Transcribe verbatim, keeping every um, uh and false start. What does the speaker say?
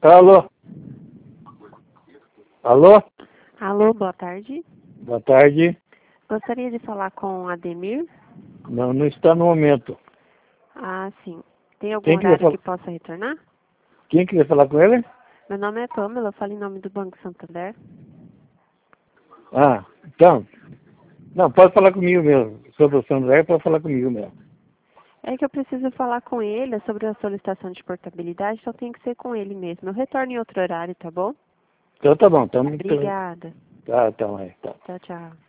Alô? Alô? Alô, boa tarde. Boa tarde. Gostaria de falar com o Ademir? Não, não está no momento. Ah, sim. Tem algum Quem que vai horário falar? que possa retornar? Quem que vai falar com ele? Meu nome é Pamela, eu falo em nome do Banco Santander. Ah, então. Não, pode falar comigo mesmo. Sobre o Sandré, pode falar comigo mesmo. É que eu preciso falar com ele sobre a solicitação de portabilidade, então tem que ser com ele mesmo. Eu retorno em outro horário, tá bom? Então tá bom. Tamo, Obrigada. tá, então, é, tá. Tchau, tchau.